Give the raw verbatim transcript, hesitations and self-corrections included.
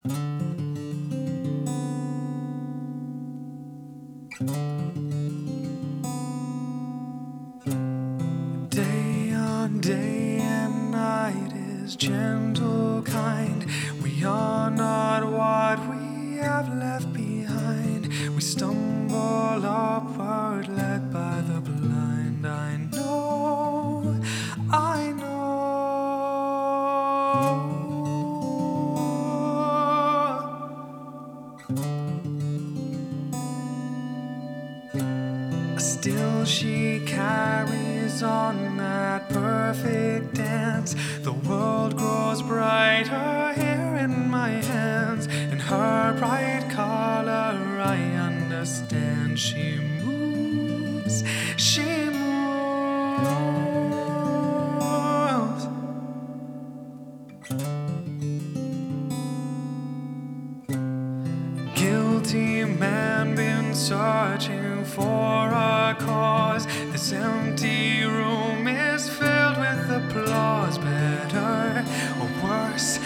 Day on day and night is gentle, kind. We are not what we have left behind. We stumble upward, led by the blind. I know, I know. Still she carries on that perfect dance. The world grows brighter here in my hands. In her bright color I understand. She moves, she moves. Guilty man been searching for a cause. This empty room is filled with applause. Better or worse,